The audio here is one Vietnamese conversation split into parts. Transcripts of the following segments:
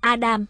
Adam.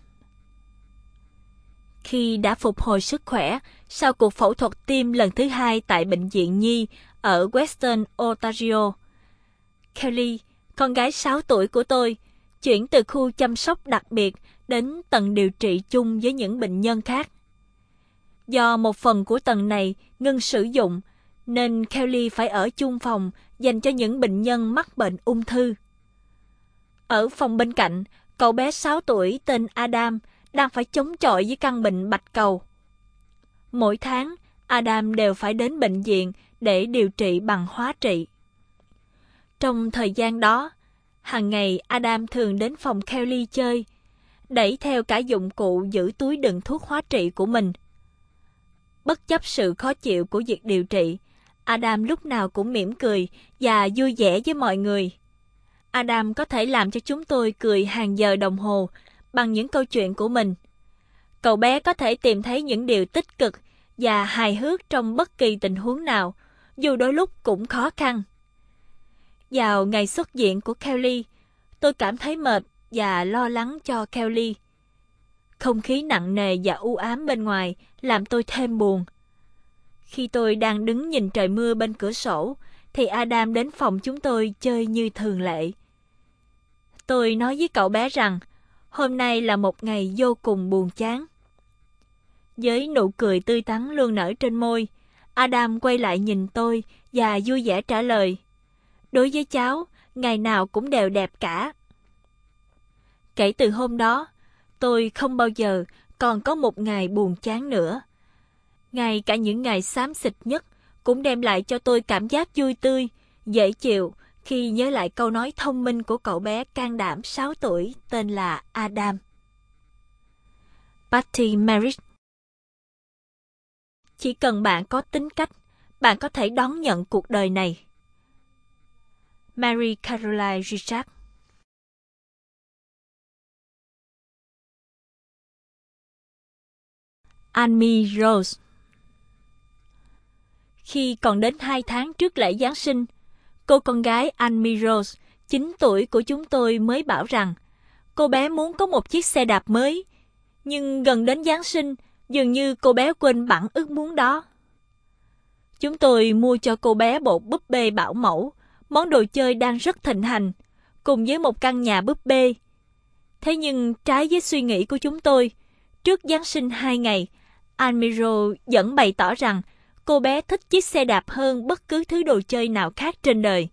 Khi đã phục hồi sức khỏe sau cuộc phẫu thuật tim lần thứ 2 tại bệnh viện Nhi ở Western Ontario, Kelly, con gái 6 tuổi của tôi, chuyển từ khu chăm sóc đặc biệt đến tầng điều trị chung với những bệnh nhân khác. Do một phần của tầng này ngưng sử dụng, nên Kelly phải ở chung phòng dành cho những bệnh nhân mắc bệnh ung thư. Ở phòng bên cạnh, cậu bé 6 tuổi tên Adam đang phải chống chọi với căn bệnh bạch cầu. Mỗi tháng, Adam đều phải đến bệnh viện để điều trị bằng hóa trị. Trong thời gian đó, hàng ngày Adam thường đến phòng Kelly chơi, đẩy theo cả dụng cụ giữ túi đựng thuốc hóa trị của mình. Bất chấp sự khó chịu của việc điều trị, Adam lúc nào cũng mỉm cười và vui vẻ với mọi người. Adam có thể làm cho chúng tôi cười hàng giờ đồng hồ bằng những câu chuyện của mình. Cậu bé có thể tìm thấy những điều tích cực và hài hước trong bất kỳ tình huống nào, dù đôi lúc cũng khó khăn. Vào ngày xuất viện của Kelly, tôi cảm thấy mệt và lo lắng cho Kelly. Không khí nặng nề và u ám bên ngoài làm tôi thêm buồn. Khi tôi đang đứng nhìn trời mưa bên cửa sổ, thì Adam đến phòng chúng tôi chơi như thường lệ. Tôi nói với cậu bé rằng hôm nay là một ngày vô cùng buồn chán. Với nụ cười tươi tắn luôn nở trên môi, Adam quay lại nhìn tôi và vui vẻ trả lời: "Đối với cháu, ngày nào cũng đều đẹp cả." Kể từ hôm đó, tôi không bao giờ còn có một ngày buồn chán nữa. Ngay cả những ngày xám xịt nhất cũng đem lại cho tôi cảm giác vui tươi, dễ chịu khi nhớ lại câu nói thông minh của cậu bé can đảm 6 tuổi tên là Adam. Patty Merritt. Chỉ cần bạn có tính cách, bạn có thể đón nhận cuộc đời này. Mary Caroline Richard. Amy Rose. Khi còn đến 2 tháng trước lễ Giáng sinh, cô con gái Amy Rose, 9 tuổi của chúng tôi mới bảo rằng cô bé muốn có một chiếc xe đạp mới, nhưng gần đến Giáng sinh, dường như cô bé quên bẵng ước muốn đó. Chúng tôi mua cho cô bé bộ búp bê bảo mẫu, món đồ chơi đang rất thịnh hành, cùng với một căn nhà búp bê. Thế nhưng trái với suy nghĩ của chúng tôi, trước Giáng sinh 2 ngày, Admiro vẫn bày tỏ rằng cô bé thích chiếc xe đạp hơn bất cứ thứ đồ chơi nào khác trên đời.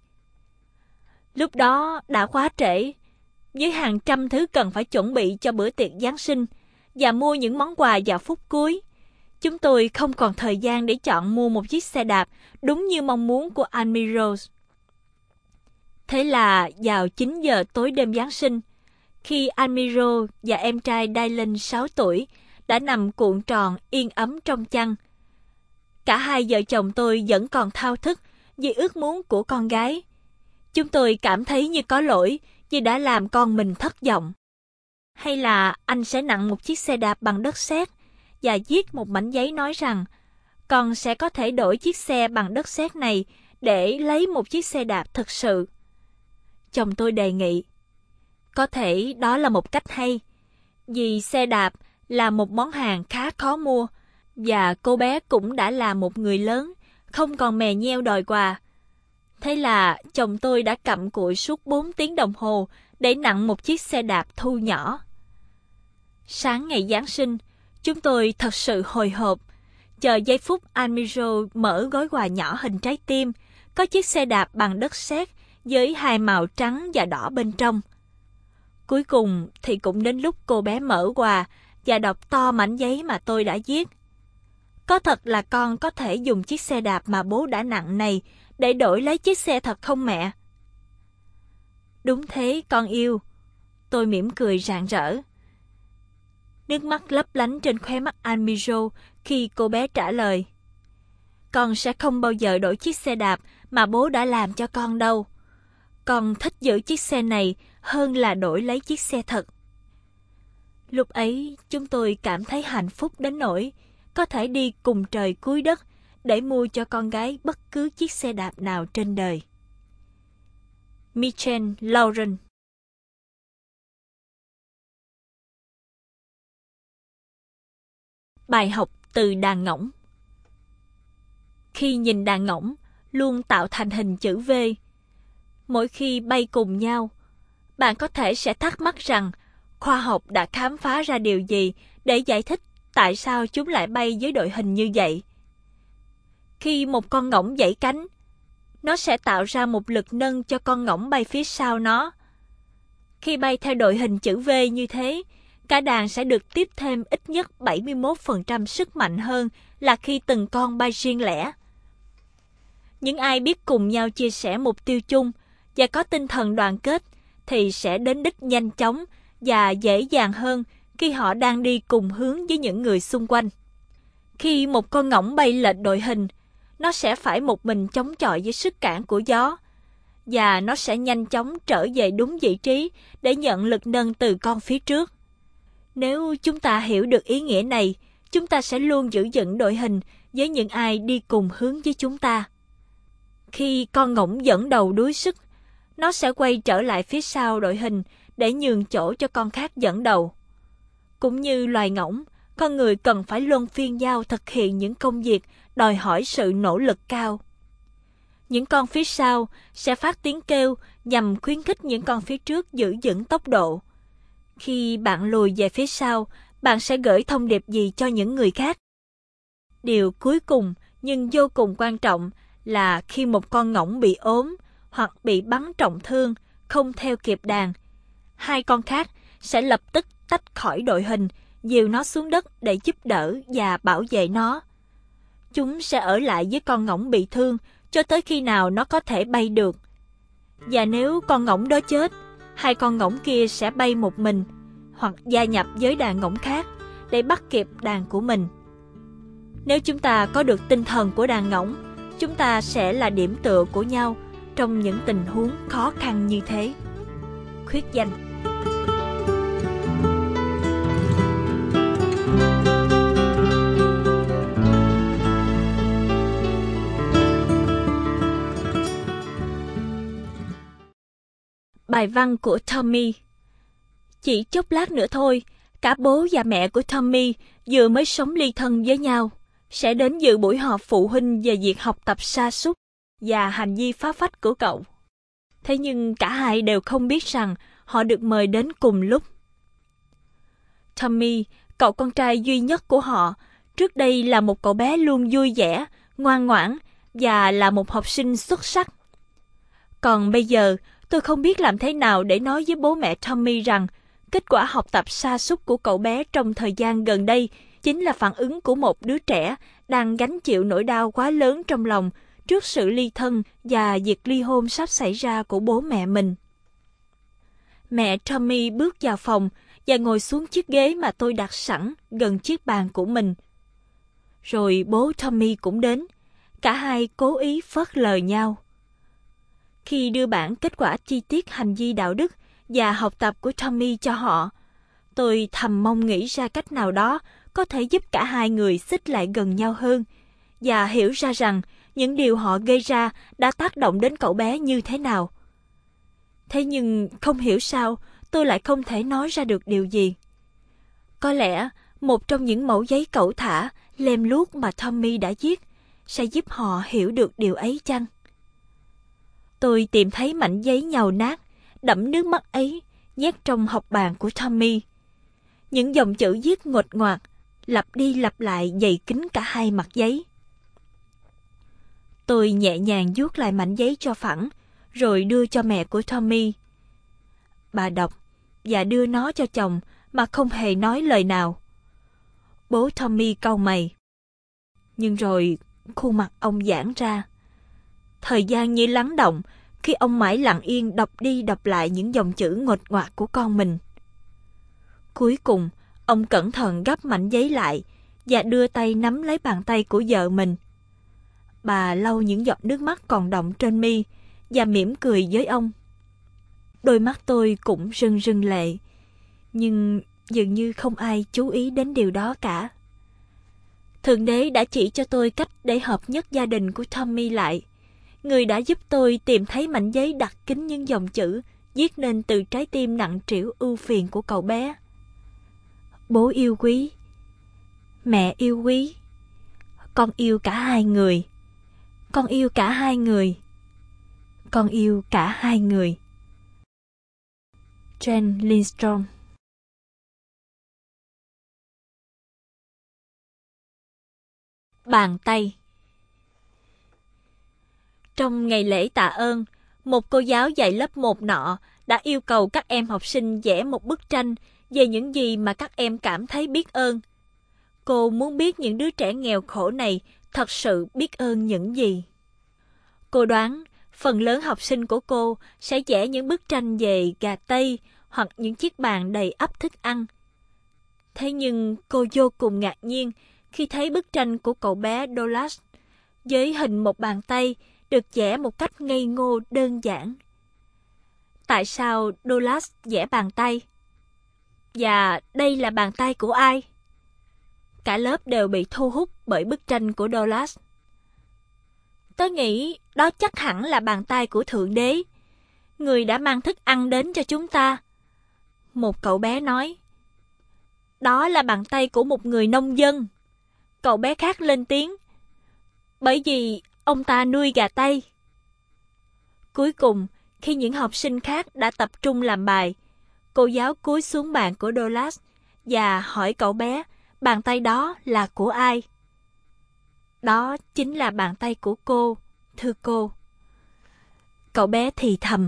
Lúc đó đã quá trễ, với hàng trăm thứ cần phải chuẩn bị cho bữa tiệc Giáng sinh và mua những món quà vào phút cuối. Chúng tôi không còn thời gian để chọn mua một chiếc xe đạp đúng như mong muốn của Admiro. Thế là vào 9 giờ tối đêm Giáng sinh, khi Admiro và em trai Dylan 6 tuổi đã nằm cuộn tròn yên ấm trong chăn, cả hai vợ chồng tôi vẫn còn thao thức vì ước muốn của con gái. Chúng tôi cảm thấy như có lỗi vì đã làm con mình thất vọng. Hay là anh sẽ nặn một chiếc xe đạp bằng đất sét và viết một mảnh giấy nói rằng con sẽ có thể đổi chiếc xe bằng đất sét này để lấy một chiếc xe đạp thực sự. Chồng tôi đề nghị. Có thể đó là một cách hay, vì xe đạp là một món hàng khá khó mua, và cô bé cũng đã là một người lớn, không còn mè nheo đòi quà. Thế là chồng tôi đã cặm cụi suốt 4 tiếng đồng hồ để nặn một chiếc xe đạp thu nhỏ. Sáng ngày Giáng sinh, chúng tôi thật sự hồi hộp, chờ giây phút Admiro mở gói quà nhỏ hình trái tim, có chiếc xe đạp bằng đất sét với 2 màu trắng và đỏ bên trong. Cuối cùng thì cũng đến lúc cô bé mở quà và đọc to mảnh giấy mà tôi đã viết. Có thật là con có thể dùng chiếc xe đạp mà bố đã nặn này để đổi lấy chiếc xe thật không mẹ? Đúng thế con yêu. Tôi mỉm cười rạng rỡ. Nước mắt lấp lánh trên khóe mắt Admiro khi cô bé trả lời. Con sẽ không bao giờ đổi chiếc xe đạp mà bố đã làm cho con đâu. Con thích giữ chiếc xe này hơn là đổi lấy chiếc xe thật. Lúc ấy chúng tôi cảm thấy hạnh phúc đến nỗi có thể đi cùng trời cuối đất để mua cho con gái bất cứ chiếc xe đạp nào trên đời. Michelle Lauren. Bài học từ đàn ngỗng. Khi nhìn đàn ngỗng luôn tạo thành hình chữ V, mỗi khi bay cùng nhau, bạn có thể sẽ thắc mắc rằng khoa học đã khám phá ra điều gì để giải thích tại sao chúng lại bay với đội hình như vậy. Khi một con ngỗng giãy cánh, nó sẽ tạo ra một lực nâng cho con ngỗng bay phía sau nó. Khi bay theo đội hình chữ V như thế, cả đàn sẽ được tiếp thêm ít nhất 71% sức mạnh hơn là khi từng con bay riêng lẻ. Những ai biết cùng nhau chia sẻ mục tiêu chung và có tinh thần đoàn kết thì sẽ đến đích nhanh chóng và dễ dàng hơn khi họ đang đi cùng hướng với những người xung quanh. Khi một con ngỗng bay lệch đội hình, nó sẽ phải một mình chống chọi với sức cản của gió, và nó sẽ nhanh chóng trở về đúng vị trí để nhận lực nâng từ con phía trước. Nếu chúng ta hiểu được ý nghĩa này, chúng ta sẽ luôn giữ vững đội hình với những ai đi cùng hướng với chúng ta. Khi con ngỗng dẫn đầu đuối sức, nó sẽ quay trở lại phía sau đội hình để nhường chỗ cho con khác dẫn đầu. Cũng như loài ngỗng, con người cần phải luân phiên nhau thực hiện những công việc đòi hỏi sự nỗ lực cao. Những con phía sau sẽ phát tiếng kêu nhằm khuyến khích những con phía trước giữ vững tốc độ. Khi bạn lùi về phía sau, bạn sẽ gửi thông điệp gì cho những người khác? Điều cuối cùng nhưng vô cùng quan trọng là khi một con ngỗng bị ốm hoặc bị bắn trọng thương, không theo kịp đàn, hai con khác sẽ lập tức tách khỏi đội hình, dìu nó xuống đất để giúp đỡ và bảo vệ nó. Chúng sẽ ở lại với con ngỗng bị thương cho tới khi nào nó có thể bay được. Và nếu con ngỗng đó chết, hai con ngỗng kia sẽ bay một mình hoặc gia nhập với đàn ngỗng khác để bắt kịp đàn của mình. Nếu chúng ta có được tinh thần của đàn ngỗng, chúng ta sẽ là điểm tựa của nhau trong những tình huống khó khăn như thế. Khuyết danh. Bài văn của Tommy. Chỉ chốc lát nữa thôi, cả bố và mẹ của Tommy vừa mới sống ly thân với nhau, sẽ đến dự buổi họp phụ huynh về việc học tập sa sút và hành vi phá phách của cậu. Thế nhưng cả hai đều không biết rằng họ được mời đến cùng lúc. Tommy, cậu con trai duy nhất của họ, trước đây là một cậu bé luôn vui vẻ, ngoan ngoãn và là một học sinh xuất sắc. Còn bây giờ, tôi không biết làm thế nào để nói với bố mẹ Tommy rằng kết quả học tập sa sút của cậu bé trong thời gian gần đây chính là phản ứng của một đứa trẻ đang gánh chịu nỗi đau quá lớn trong lòng trước sự ly thân và việc ly hôn sắp xảy ra của bố mẹ mình. Mẹ Tommy bước vào phòng và ngồi xuống chiếc ghế mà tôi đặt sẵn gần chiếc bàn của mình. Rồi bố Tommy cũng đến. Cả hai cố ý phớt lờ nhau. Khi đưa bản kết quả chi tiết hành vi đạo đức và học tập của Tommy cho họ, tôi thầm mong nghĩ ra cách nào đó có thể giúp cả hai người xích lại gần nhau hơn và hiểu ra rằng những điều họ gây ra đã tác động đến cậu bé như thế nào. Thế nhưng không hiểu sao tôi lại không thể nói ra được điều gì. Có lẽ một trong những mẩu giấy cẩu thả, lem luốc mà Tommy đã viết sẽ giúp họ hiểu được điều ấy chăng? Tôi tìm thấy mảnh giấy nhàu nát, đẫm nước mắt ấy, nhét trong học bàn của Tommy. Những dòng chữ viết nguệch ngoạc, lặp đi lặp lại dày kín cả hai mặt giấy. Tôi nhẹ nhàng vuốt lại mảnh giấy cho phẳng, rồi đưa cho mẹ của Tommy. Bà đọc và đưa nó cho chồng mà không hề nói lời nào. Bố Tommy cau mày. Nhưng rồi khuôn mặt ông giãn ra. Thời gian như lắng động khi ông mãi lặng yên đọc đi đọc lại những dòng chữ nguệch ngoạc của con mình. Cuối cùng, ông cẩn thận gấp mảnh giấy lại và đưa tay nắm lấy bàn tay của vợ mình. Bà lau những giọt nước mắt còn đọng trên mi và mỉm cười với ông. Đôi mắt tôi cũng rưng rưng lệ, nhưng dường như không ai chú ý đến điều đó cả. Thượng Đế đã chỉ cho tôi cách để hợp nhất gia đình của Tommy lại. Người đã giúp tôi tìm thấy mảnh giấy đặt kín những dòng chữ viết nên từ trái tim nặng trĩu ưu phiền của cậu bé. Bố yêu quý, Mẹ yêu quý, con yêu cả hai người. Con yêu cả hai người. Con yêu cả hai người. Jane Lindstrom. Bàn tay. Trong ngày lễ tạ ơn, một cô giáo dạy lớp 1 nọ đã yêu cầu các em học sinh vẽ một bức tranh về những gì mà các em cảm thấy biết ơn. Cô muốn biết những đứa trẻ nghèo khổ này thật sự biết ơn những gì. Cô đoán phần lớn học sinh của cô sẽ vẽ những bức tranh về gà tây hoặc những chiếc bàn đầy ắp thức ăn. Thế nhưng cô vô cùng ngạc nhiên khi thấy bức tranh của cậu bé Douglas với hình một bàn tay được vẽ một cách ngây ngô đơn giản. Tại sao Douglas vẽ bàn tay? Và đây là bàn tay của ai? Cả lớp đều bị thu hút bởi bức tranh của Douglas. Tớ nghĩ đó chắc hẳn là bàn tay của Thượng Đế, người đã mang thức ăn đến cho chúng ta. Một cậu bé nói. Đó là bàn tay của một người nông dân. Cậu bé khác lên tiếng. Bởi vì ông ta nuôi gà tây. Cuối cùng, khi những học sinh khác đã tập trung làm bài, cô giáo cúi xuống bàn của Douglas và hỏi cậu bé bàn tay đó là của ai. Đó chính là bàn tay của cô, thưa cô. Cậu bé thì thầm.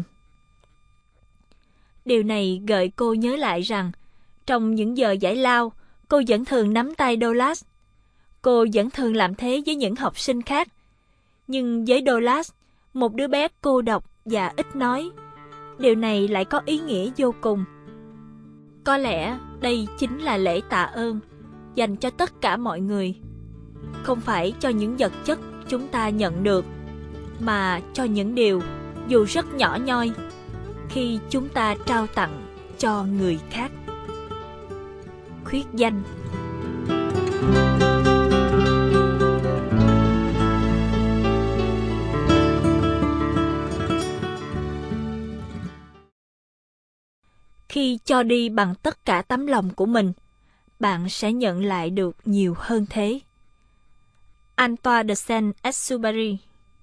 Điều này gợi cô nhớ lại rằng, trong những giờ giải lao, cô vẫn thường nắm tay Douglas. Cô vẫn thường làm thế với những học sinh khác. Nhưng với Douglas, một đứa bé cô độc và ít nói, điều này lại có ý nghĩa vô cùng. Có lẽ đây chính là lễ tạ ơn dành cho tất cả mọi người. Không phải cho những vật chất chúng ta nhận được, mà cho những điều, dù rất nhỏ nhoi, khi chúng ta trao tặng cho người khác. Khuyết danh. Khi cho đi bằng tất cả tấm lòng của mình, bạn sẽ nhận lại được nhiều hơn thế. Antoine de Saint-Exupéry.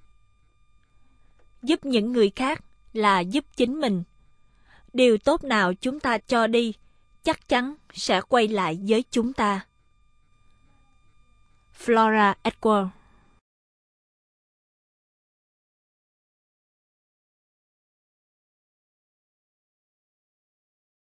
Giúp những người khác là giúp chính mình. Điều tốt nào chúng ta cho đi chắc chắn sẽ quay lại với chúng ta. Flora Edward.